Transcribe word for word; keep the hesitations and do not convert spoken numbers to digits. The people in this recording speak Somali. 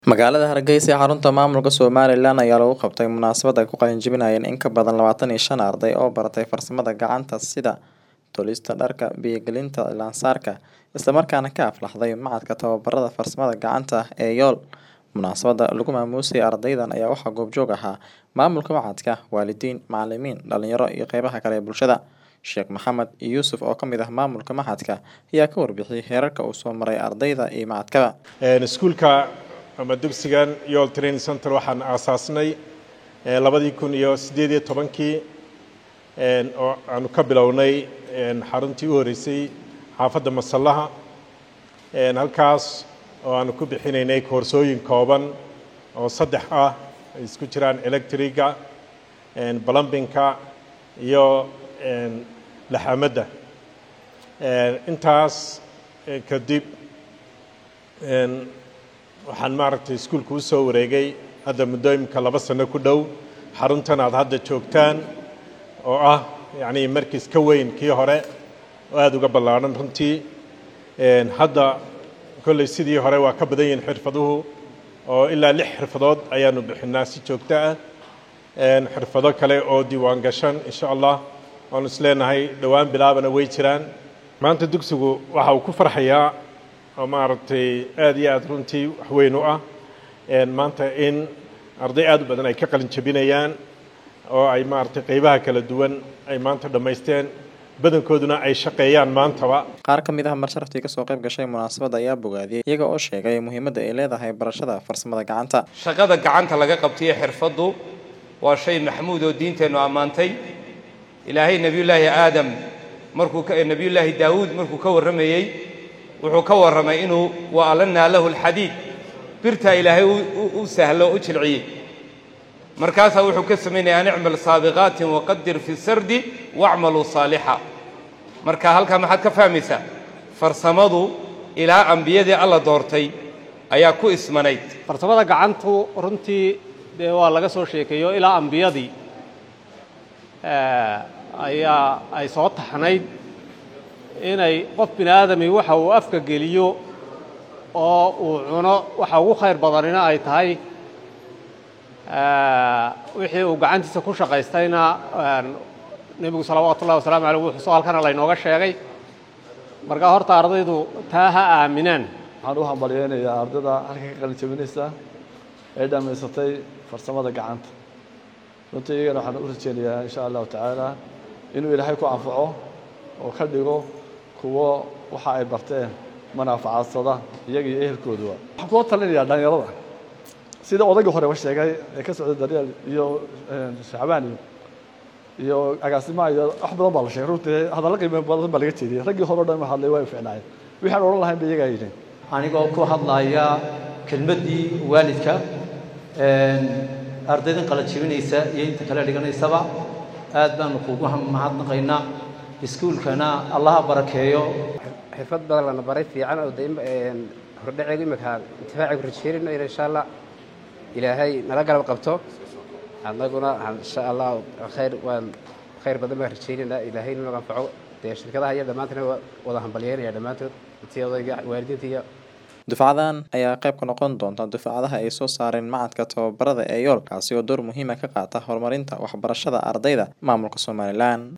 Magaalada Hargeysa ee xarunta maamulka Somaliland ayaa lagu qabtay munaasabad ay ku qalin jebinayeen in ka badan lawatan iyo shan arday oo baratay farsamada gacanta sida tolista dharka, biyo-gelinta, cilaan-saarka, isla markaana ka aflaxday Machadka Tababarada Farsamada Gacanta ee Yool. Munaasabada lagu maamuusay ardaydan ayaa waxaa goobjoog ahaa maamulka machadka, waalidiin, macalimiin, dhalinyaro iyo qeybaha kale ee bulshada. Sheekh Maxamed Yuusuf oo ka mid ah maamulka machadka ayaa ka warbixiyay heerarka uu soo maray ardayda iyo machadka. Iskuulka ama dugsigan Yool Training Center waxaan aasaasnay labadii kun iyo siddeed iyo tobankii oo aanu ka bilownay xaruntii u horeysay xaafadda Masallaha halkaas oo aanu ku bixinaynay koorsooyin kooban oo saddex ah ay isku jiraan electriga, plumbingka iyo laxamadda. Intaas kadib waxaan maaragtay iskuulku u soo wareegay hadda muddo imika laba sano ku dhow xaruntan aad hadda joogtaan oo ah yacni markiis ka weyn kii hore oo aada uga ballaaran runtii. Hadda kolley sidii hore waa ka badan yihiin xirfaduhu oo ilaa lix xirfadood ayaanu bixinaa si joogto ah. Xirfado kale oo diiwaan gashan insha allah waanu isleenahay dhowaan bilaabana way jiraan. Maanta dugsigu waxa uu ku farxayaa oo maaragtay aad iyo aad runtii wax weyn u ah maanta in arday aad u badan ay ka qalin jebinayaan oo ay maaragtay qeybaha kala duwan ay maanta dhammaysteen badankooduna ay shaqeeyaan maantaba. Qaar ka mid ah marsharatii ka soo qayb gashay munaasabadda ayaa bogaadiyay iyaga oo sheegay muhiimadda ay leedahay barashada farsamada gacanta. Shaqada gacanta laga qabtay xirfadu waa shay maxmuud oo diinteenu ammaantay. Ilaahay nabiyullaahi aadam markuu ka nabiyullaahi daawud markuu ka waramayay wuxuu ka waramay inuu wa'alanna lahu alhadiid birta ilaahay u sahlo u jilciyay markaas wuxuu ka sameeyay aan icmal saabiqaatin wa qaddir fi sardi wa'malu saaliha. marka halka maxad ka fahmaysaa farsamadu ilaa anbiyadii alla doortay ayaa ku ismanayd. farsamada gacantu runtii waa laga soo sheekeeyo ilaa anbiyadii ee ayaa ay soo taxnayd inay qof bini'aadami waxa uu afka geliyo oo uu cuno waxa ugu khayr badanina ay tahay wixii uu gacantiisa ku shaqaystayna nebigu salawaatullahi wasalaamu calayh wuxuu soo halkana laynooga sheegay. marka horta ardaydu taa ha aaminaan. waxaan u hambalyeynayaa ardayda halka ka qalin jebinaysa ee dhammaysatay farsamada gacanta. runtii iyagana waxaan u rajeynayaa insha allahu tacaala inuu ilaahay ku anfaco oo ka dhigo kuwo waxa ay barteen manaafacadsada iyaga iyo ehelkooduba. waxaan kula talinayaa dhalinyarada sida odaygii hore wa sheegay ee ka socday daryeel iyo shacbaan iyo iyo agaasimaha iyo wax badan baa la sheegay. runtii hadalla qiimo badan baa laga jeediyey. raggii hore oo dhan hadlay way fiicnaayeen wixii oran lahayn bay iyaga yidheen. anigoo ku hadlaya kelmaddii waalidka ardaydan qalin jebinaysa iyo inta kale dhiganaysaba aad baanu kugu mahadnaqaynaa. iskuulkana allah barakeeyo. xirfad badan lana baray fiican oo hordhaceega imika intifaaciga rajeynayno insha allah ilaahay nala garab qabto annaguna insha allah khayr waan khayr badan baan rajeynaynaa ilaahay inuu anfaco dee shirkadaha iyo dhammaantoodna wada hambalyeynaya dhammaantood intii odayga waalidiinta iyo dufcadan ayaa qayb ka noqon doonta dufcadaha ay soo saareen Machadka Tababarada ee Yool kaasi oo door muhiim ah ka qaata horumarinta waxbarashada ardayda maamulka Somaliland.